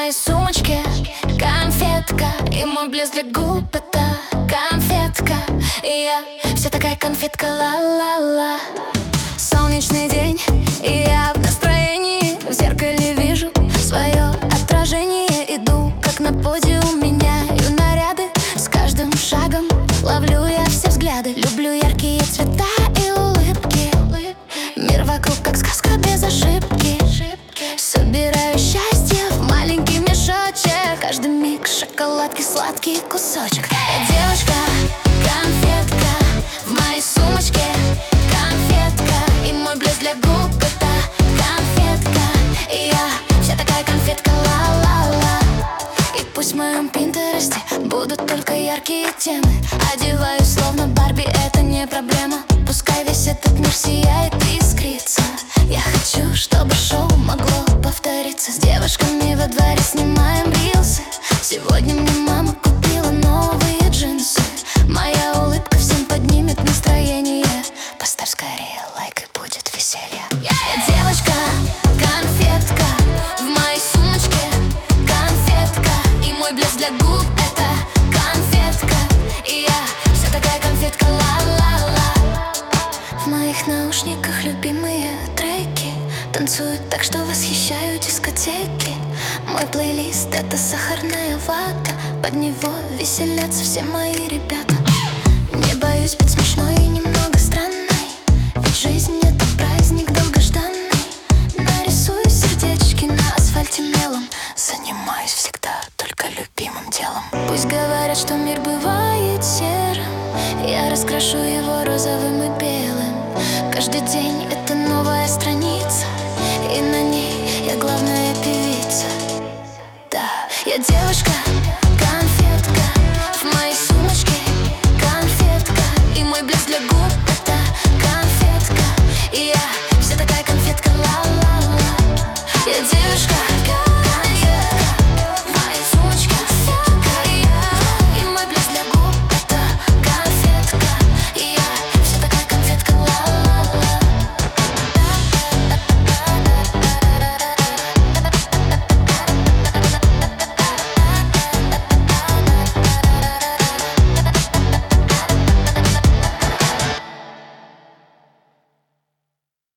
моей сумочке конфетка, и мой блеск для губ — это конфетка. И я вся такая конфетка, ла-ла-ла. Солнечный день, и я в настроении. В зеркале вижу свое отражение. Иду, как на подиум, меняю наряды. С каждым шагом ловлю я все взгляды. Люблю яркие цвета и улыбки. Мир вокруг как сказка без ошибки. Собираю счастье в маленький мешочек. Каждый миг шоколадки, сладкий кусочек. Я девочка, конфетка, в моей сумочке конфетка, и мой блеск для губ — это конфетка. И я вся такая конфетка, ла-ла-ла. И пусть в моем пинтересте будут только яркие темы. Одеваюсь словно Барби, это не проблема. Пускай весь этот мир сияет и искрится. Я хочу, чтобы шоу могло повториться. С девушками во дворе снимаем рилсы. Сегодня мне мама купила новые джинсы. Моя улыбка всем поднимет настроение. Поставь скорее лайк, и будет веселье. Я девочка, конфетка, в моей сумочке конфетка, и мой блеск для губ — это конфетка. И я вся такая конфетка, ла-ла-ла. В моих наушниках любимые треки. Танцуют так, что восхищаю дискотеки. Мой плейлист — это сахарная вата. Под него веселятся все мои ребята. Не боюсь быть смешной и не